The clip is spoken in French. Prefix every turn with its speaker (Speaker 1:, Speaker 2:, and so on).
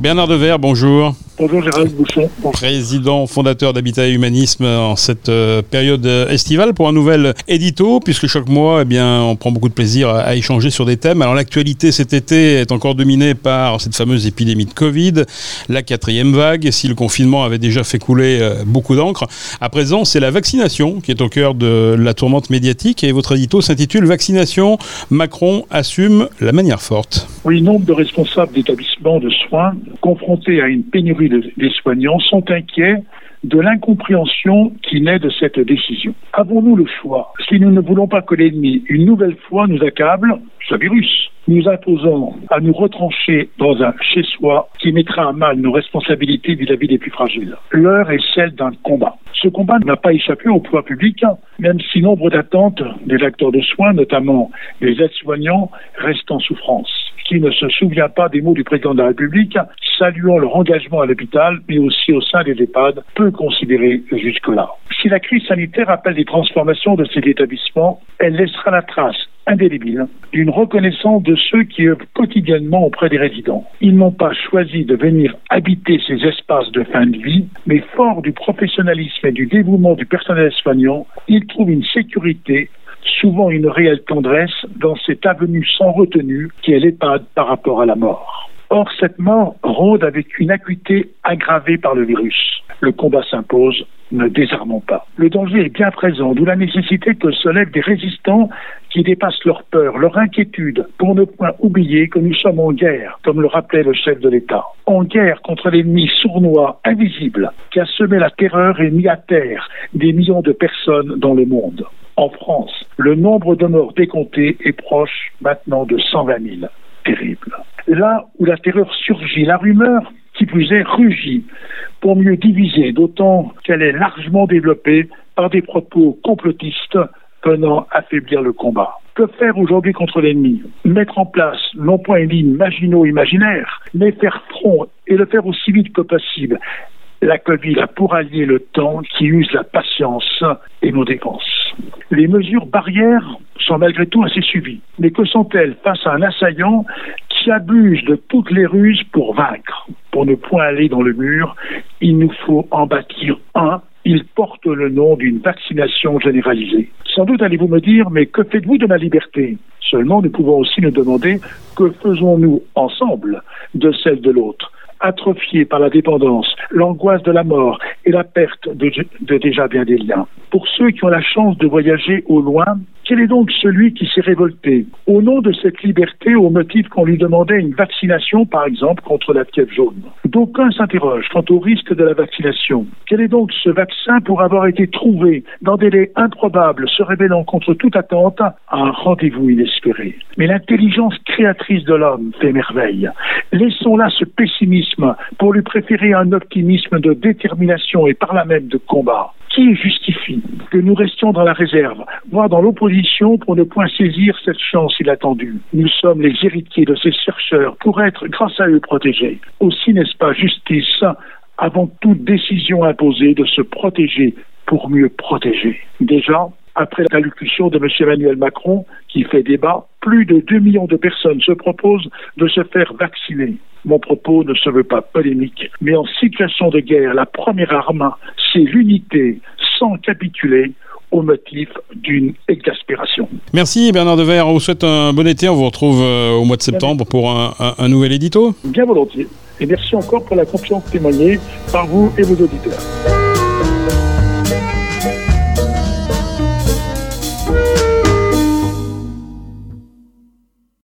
Speaker 1: Bernard Devers, bonjour.
Speaker 2: Bonjour Gérald Bouchon.
Speaker 1: Président fondateur d'Habitat et Humanisme en cette période estivale pour un nouvel édito, puisque chaque mois, on prend beaucoup de plaisir à échanger sur des thèmes. Alors l'actualité cet été est encore dominée par cette fameuse épidémie de Covid, la 4e vague, si le confinement avait déjà fait couler beaucoup d'encre. À présent, c'est la vaccination qui est au cœur de la tourmente médiatique et votre édito s'intitule « Vaccination, Macron assume la manière forte ».
Speaker 2: Oui, nombre de responsables d'établissements de soins confrontés à une pénurie des soignants sont inquiets de l'incompréhension qui naît de cette décision. Avons-nous le choix? Si nous ne voulons pas que l'ennemi, une nouvelle fois, nous accable, ce virus, nous imposons à nous retrancher dans un chez-soi qui mettra à mal nos responsabilités vis-à-vis des plus fragiles. L'heure est celle d'un combat. Ce combat n'a pas échappé au pouvoir public, même si nombre d'attentes des acteurs de soins, notamment les aides-soignants, restent en souffrance. Qui ne se souvient pas des mots du président de la République, saluant leur engagement à l'hôpital, mais aussi au sein des EHPAD, peu considérés jusque-là. Si la crise sanitaire appelle des transformations de ces établissements, elle laissera la trace indélébile d'une reconnaissance de ceux qui œuvrent quotidiennement auprès des résidents. Ils n'ont pas choisi de venir habiter ces espaces de fin de vie, mais fort du professionnalisme et du dévouement du personnel soignant, ils trouvent une sécurité, souvent une réelle tendresse, dans cette avenue sans retenue qui est l'EHPAD par rapport à la mort. Or, cette mort rôde avec une acuité aggravée par le virus. Le combat s'impose, ne désarmons pas. Le danger est bien présent, d'où la nécessité que se lèvent des résistants qui dépassent leur peur, leur inquiétude, pour ne point oublier que nous sommes en guerre, comme le rappelait le chef de l'État. En guerre contre l'ennemi sournois, invisible, qui a semé la terreur et mis à terre des millions de personnes dans le monde. En France, le nombre de morts décomptés est proche maintenant de 120 000. Terrible. Là où la terreur surgit, la rumeur, qui plus est, rugit pour mieux diviser, d'autant qu'elle est largement développée par des propos complotistes venant affaiblir le combat. Que faire aujourd'hui contre l'ennemi? Mettre en place, non point une ligne imaginaire, mais faire front et le faire aussi vite que possible. La Covid a pour allier le temps qui use la patience et nos défenses. Les mesures barrières sont malgré tout assez suivies. Mais que sont-elles face à un assaillant qui abuse de toutes les ruses pour vaincre? Pour ne point aller dans le mur, il nous faut en bâtir un. Il porte le nom d'une vaccination généralisée. Sans doute allez-vous me dire, mais que faites-vous de ma liberté? Seulement, nous pouvons aussi nous demander, que faisons-nous ensemble de celle de l'autre? Atrophiés par la dépendance, l'angoisse de la mort et la perte de déjà bien des liens. Pour ceux qui ont la chance de voyager au loin, quel est donc celui qui s'est révolté au nom de cette liberté au motif qu'on lui demandait une vaccination, par exemple, contre la fièvre jaune? D'aucuns s'interrogent quant au risque de la vaccination. Quel est donc ce vaccin pour avoir été trouvé dans des délais improbables, se révélant contre toute attente à un rendez-vous inespéré? Mais l'intelligence créatrice de l'homme fait merveille. Laissons là ce pessimisme pour lui préférer un optimisme de détermination et par là même de combat. Qui justifie que nous restions dans la réserve, voire dans l'opposition pour ne point saisir cette chance inattendue? Nous sommes les héritiers de ces chercheurs pour être, grâce à eux, protégés. Aussi n'est-ce pas justice, avant toute décision imposée, de se protéger pour mieux protéger? Déjà, après l'allocution de M. Emmanuel Macron, qui fait débat, plus de 2 millions de personnes se proposent de se faire vacciner. Mon propos ne se veut pas polémique, mais en situation de guerre, la première arme, c'est l'unité, sans capituler au motif d'une exaspération.
Speaker 1: Merci Bernard Devers, on vous souhaite un bon été, on vous retrouve au mois de septembre pour un nouvel édito.
Speaker 2: Bien volontiers, et merci encore pour la confiance témoignée par vous et vos auditeurs.